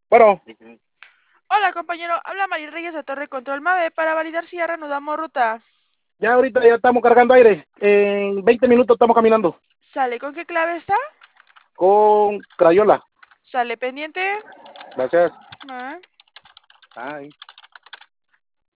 Bueno, Hola compañero, habla María Reyes de Torre Control Mave para validar si ya reanudamos ruta. ya ahorita ya estamos cargando aire. En 20 minutos estamos caminando ¿Sale con qué clave está? con Crayola. ¿Sale pendiente? Gracias. Ah. Ay.